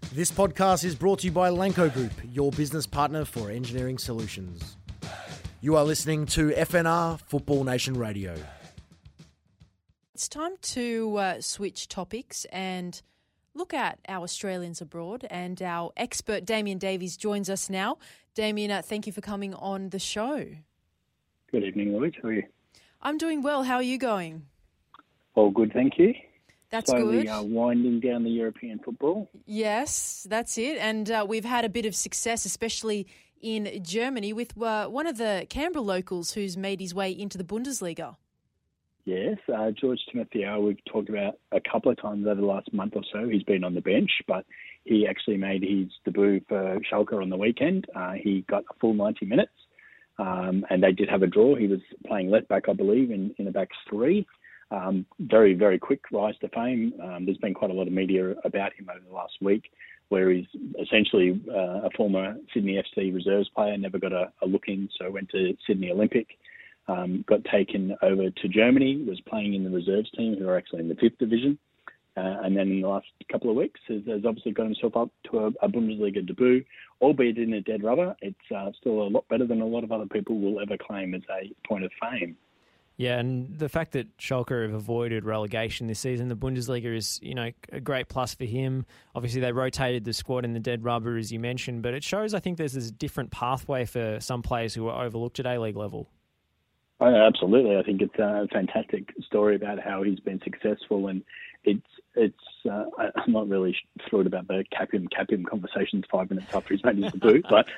This podcast is brought to you by Lanco Group, your business partner for engineering solutions. You are listening to FNR Football Nation Radio. It's time to switch topics and look at our Australians abroad, and our expert Damien Davies joins us now. Damien, thank you for coming on the show. Good evening, Louise. How are you? I'm doing well. How are you going? All good, thank you. That's Slowly, good. Winding down the European football. Yes, that's it. And we've had a bit of success, especially in Germany, with one of the Canberra locals who's made his way into the Bundesliga. Yes, George Timotheo, we've talked about a couple of times over the last month or so. He's been on the bench, but he actually made his debut for Schalke on the weekend. He got a full 90 minutes, and they did have a draw. He was playing left back, I believe, in a back three. Very, very quick rise to fame. There's been quite a lot of media about him over the last week, where he's essentially a former Sydney FC reserves player, never got a look in, so went to Sydney Olympic, got taken over to Germany, was playing in the reserves team, who are actually in the 5th division, and then in the last couple of weeks has obviously got himself up to a Bundesliga debut, albeit in a dead rubber. It's still a lot better than a lot of other people will ever claim as a point of fame. Yeah, and the fact that Schalke have avoided relegation this season, the Bundesliga is, a great plus for him. Obviously, they rotated the squad in the dead rubber, as you mentioned, but it shows, I think, there's this different pathway for some players who are overlooked at A-League level. Oh, absolutely. I think it's a fantastic story about how he's been successful, and I'm not really thrilled about the cap him conversations 5 minutes after he's made his debut, but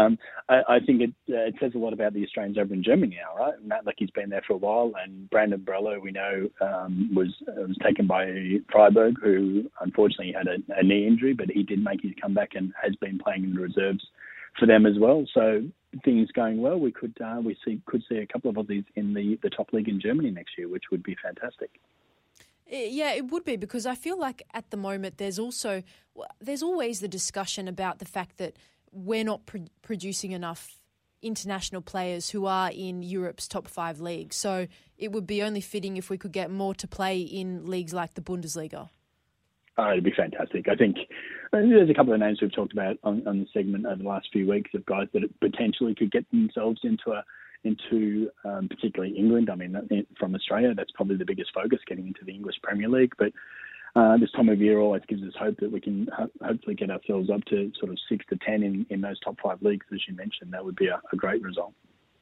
I think it says a lot about the Australians over in Germany now, right? Matt Lecky's been there for a while, and Brandon Borello, we know, was taken by Freiburg, who unfortunately had a knee injury, but he did make his comeback and has been playing in the reserves for them as well. So things going well. We could see a couple of Aussies in the top league in Germany next year, which would be fantastic. Yeah, it would be, because I feel like at the moment there's always the discussion about the fact that we're not producing enough international players who are in Europe's top 5 leagues. So it would be only fitting if we could get more to play in leagues like the Bundesliga. Oh, it'd be fantastic. I think there's a couple of names we've talked about on the segment over the last few weeks of guys that potentially could get themselves into particularly England. I mean, from Australia, that's probably the biggest focus, getting into the English Premier League. But this time of year always gives us hope that we can hopefully get ourselves up to sort of 6 to 10 in those top 5 leagues, as you mentioned. That would be a great result.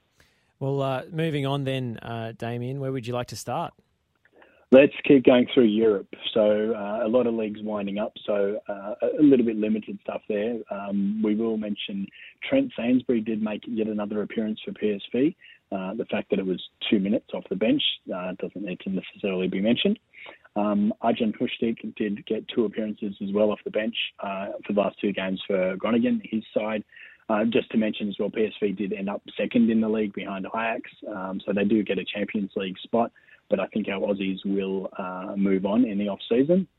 Well, moving on then, Damien, where would you like to start? Let's keep going through Europe. So a lot of leagues winding up, so a little bit limited stuff there. We will mention Trent Sainsbury did make yet another appearance for PSV. The fact that it was 2 minutes off the bench doesn't need to necessarily be mentioned. Arjan Huštik did get 2 appearances as well off the bench for the last 2 games for Groningen, his side. Just to mention as well, PSV did end up second in the league behind Ajax, so they do get a Champions League spot. But I think our Aussies will move on in the off-season.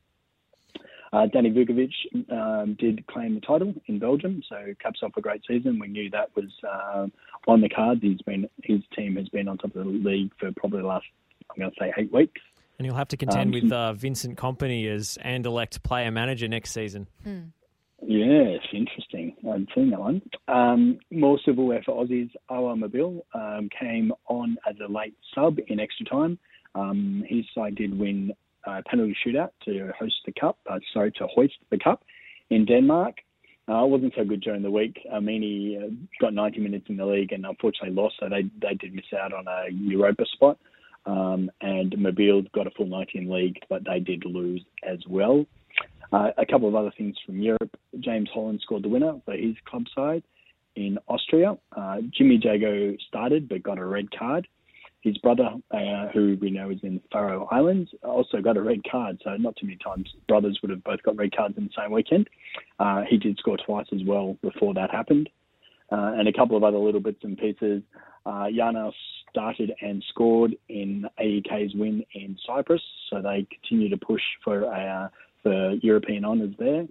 Danny Vukovic did claim the title in Belgium, so caps off a great season. We knew that was on the cards. His team has been on top of the league for probably the last, I'm going to say, 8 weeks. And he'll have to contend with Vincent Kompany as Anderlecht player-manager next season. Yes, interesting. I hadn't seen that one. More silverware for Aussies. Awa Mabil came on as a late sub in extra time. His side did win a penalty shootout to hoist the cup in Denmark. Wasn't so good during the week. Amini got 90 minutes in the league and unfortunately lost, so they did miss out on a Europa spot. And Mabil got a full 90 in league, but they did lose as well. A couple of other things from Europe. James Holland scored the winner for his club side in Austria. Jimmy Jago started but got a red card. His brother, who we know is in Faroe Islands, also got a red card. So not too many times brothers would have both got red cards in the same weekend. He did score twice as well before that happened. And a couple of other little bits and pieces. Janos started and scored in AEK's win in Cyprus. So they continue to push for European honours there.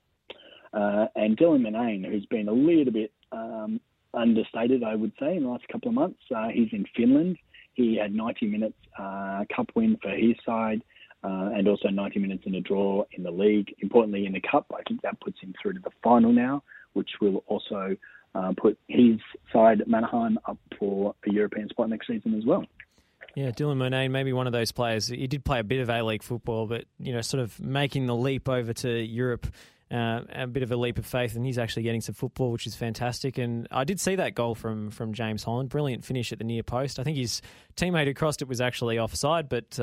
And Dylan Minane, who's been a little bit understated, I would say, in the last couple of months. He's in Finland. He had 90 minutes cup win for his side. and also 90 minutes in a draw in the league. Importantly, in the Cup, I think that puts him through to the final now, which will also put his side, Mannheim, up for a European spot next season as well. Yeah, Dylan Murnane, maybe one of those players. He did play a bit of A-League football, but sort of making the leap over to Europe, a bit of a leap of faith, and he's actually getting some football, which is fantastic. And I did see that goal from James Holland. Brilliant finish at the near post. I think his teammate who crossed it was actually offside, but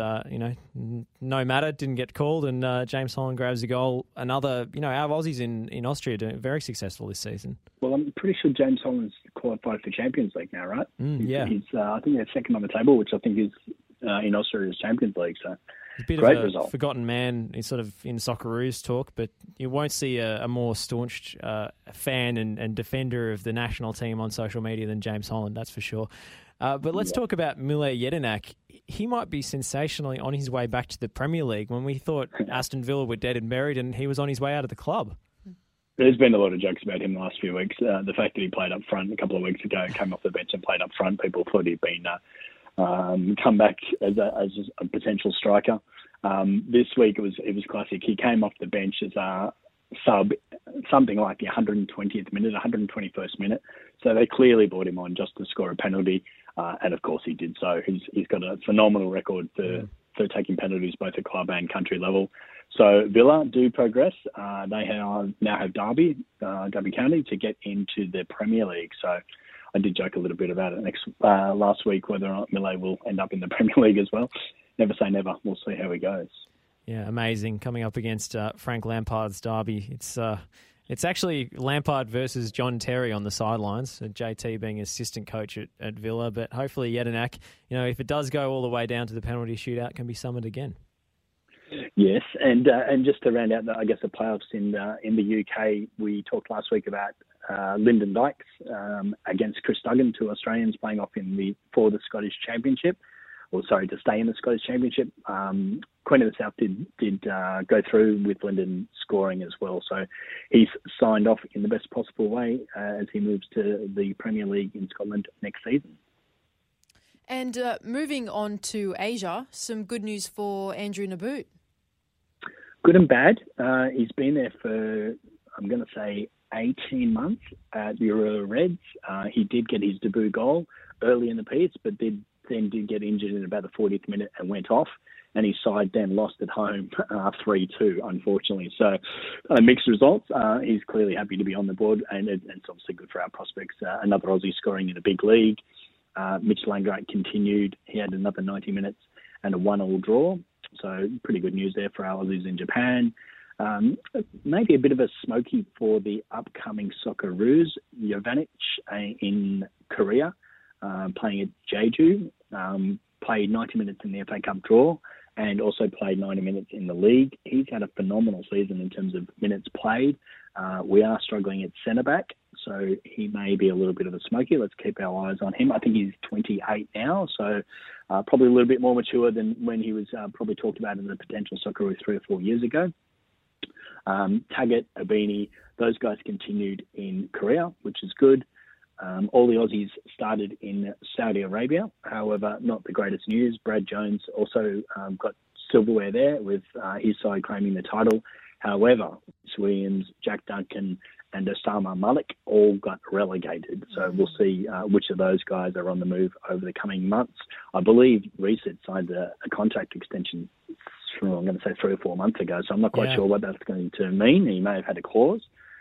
no matter, didn't get called. And James Holland grabs a goal. Another, our Aussies in Austria doing very successful this season. Well, I'm pretty sure James Holland's qualified for Champions League now, right? Yeah. He's I think they're second on the table, which I think is in Austria's Champions League. So a bit great of a result. Forgotten man, he's sort of in Socceroos talk, but you won't see a more staunch fan and defender of the national team on social media than James Holland, that's for sure. But let's talk about Mile Jedinak. He might be sensationally on his way back to the Premier League when we thought Aston Villa were dead and buried and he was on his way out of the club. There's been a lot of jokes about him the last few weeks. The fact that he played up front a couple of weeks ago, came off the bench and played up front, people thought he'd been come back as a potential striker. This week it was classic. He came off the bench as a sub, something like the 120th minute, 121st minute. So they clearly brought him on just to score a penalty, and of course he did so. He's got a phenomenal record for taking penalties both at club and country level. So Villa do progress. They now have Derby County to get into the Premier League. So I did joke a little bit about it last week, whether or not Mile will end up in the Premier League as well. Never say never. We'll see how he goes. Yeah, amazing. Coming up against Frank Lampard's Derby. It's actually Lampard versus John Terry on the sidelines, JT being assistant coach at Villa. But hopefully Jedinak, if it does go all the way down to the penalty shootout, can be summoned again. Yes, and just to round out, the playoffs in the UK, we talked last week about Lyndon Dykes against Chris Duggan, two Australians playing off for the Scottish Championship, to stay in the Scottish Championship. Queen of the South did go through with Lyndon scoring as well, so he's signed off in the best possible way as he moves to the Premier League in Scotland next season. And moving on to Asia, some good news for Andrew Nabbout. Good and bad. He's been there for, I'm going to say, 18 months at Euro Reds. He did get his debut goal early in the piece, but then did get injured in about the 40th minute and went off. And his side then lost at home 3-2, unfortunately. So mixed results. He's clearly happy to be on the board, and it's obviously good for our prospects. Another Aussie scoring in a big league. Mitch Langright continued. He had another 90 minutes and a 1-1 draw. So pretty good news there for our Aussies in Japan. Maybe a bit of a smoky for the upcoming Socceroos. Jovanic in Korea, playing at Jeju, played 90 minutes in the FA Cup draw and also played 90 minutes in the league. He's had a phenomenal season in terms of minutes played. We are struggling at centre-back, so he may be a little bit of a smoky. Let's keep our eyes on him. I think he's 28 now, so probably a little bit more mature than when he was probably talked about in the potential Socceroos 3 or 4 years ago. Taggart, Abini, those guys continued in Korea, which is good. All the Aussies started in Saudi Arabia. However, not the greatest news. Brad Jones also got silverware there with his side claiming the title. However, Williams, Jack Duncan and Osama Malik all got relegated. So we'll see which of those guys are on the move over the coming months. I believe Reset signed a contract extension from, I'm going to say 3 or 4 months ago. So I'm not quite sure what that's going to mean. He may have had a clause.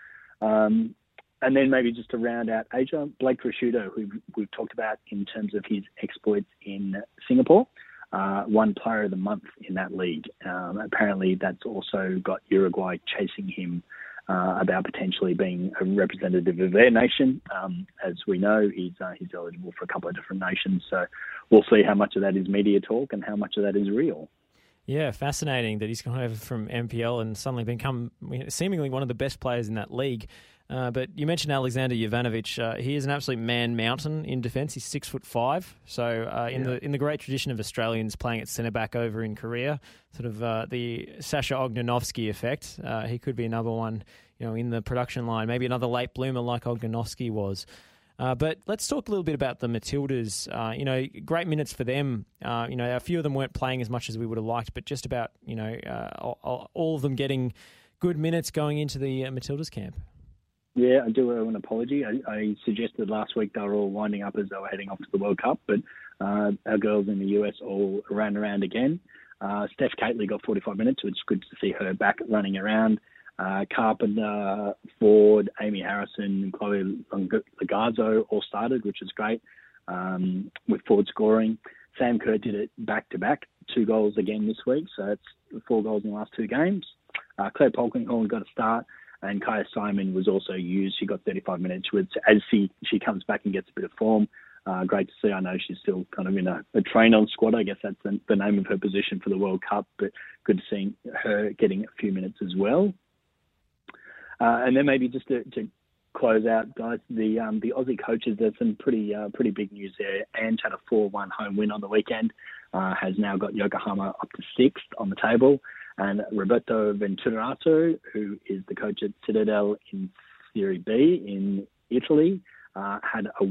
And then maybe just to round out Asia, Blake Prosciutto, who we've talked about in terms of his exploits in Singapore, won Player of the Month in that league. Apparently that's also got Uruguay chasing him about potentially being a representative of their nation. As we know, he's eligible for a couple of different nations. So we'll see how much of that is media talk and how much of that is real. Yeah, fascinating that he's gone over from MPL and suddenly become seemingly one of the best players in that league. But you mentioned Alexander Jovanovic. He is an absolute man mountain in defence. He's 6'5". So in the great tradition of Australians playing at centre back over in Korea, sort of the Sasha Ognanovsky effect. He could be another one, in the production line. Maybe another late bloomer like Ognanovsky was. But let's talk a little bit about the Matildas. Great minutes for them. A few of them weren't playing as much as we would have liked, but just about, all of them getting good minutes going into the Matildas camp. Yeah, I do owe an apology. I suggested last week they were all winding up as they were heading off to the World Cup, but our girls in the US all ran around again. Steph Catley got 45 minutes, so it's good to see her back running around. Carpenter, Ford, Amy Harrison, and Chloe Lagazzo all started, which is great, with Ford scoring. Sam Kerr did it back-to-back, 2 goals again this week, so that's 4 goals in the last 2 games. Claire Polkinghorn got a start, and Kaya Simon was also used. She got 35 minutes as she comes back and gets a bit of form. Great to see. I know she's still kind of in a train-on squad. I guess that's the name of her position for the World Cup, but good to see her getting a few minutes as well. And then maybe just to close out, guys, the Aussie coaches, there's some pretty big news there. Ange had a 4-1 home win on the weekend, has now got Yokohama up to 6th on the table. And Roberto Venturato, who is the coach at Citadel in Serie B in Italy, had a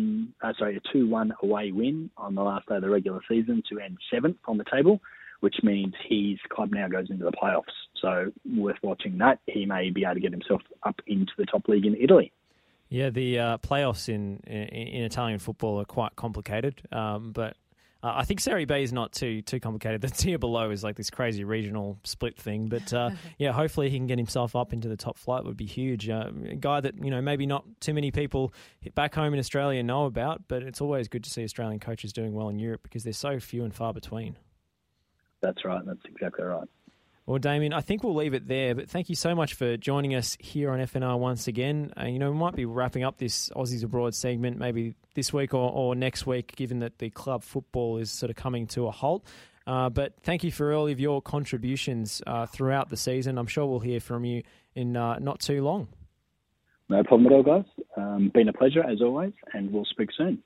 2-1 away win on the last day of the regular season to end 7th on the table, which means his club now goes into the playoffs. So worth watching that. He may be able to get himself up into the top league in Italy. Yeah, the playoffs in Italian football are quite complicated, but I think Serie B is not too complicated. The tier below is like this crazy regional split thing. But hopefully he can get himself up into the top flight. Would be huge. A guy that maybe not too many people back home in Australia know about, but it's always good to see Australian coaches doing well in Europe because they're so few and far between. That's right. That's exactly right. Well, Damien, I think we'll leave it there, but thank you so much for joining us here on FNR once again. We might be wrapping up this Aussies Abroad segment maybe this week or next week, given that the club football is sort of coming to a halt. But thank you for all of your contributions throughout the season. I'm sure we'll hear from you in not too long. No problem at all, guys. Been a pleasure, as always, and we'll speak soon.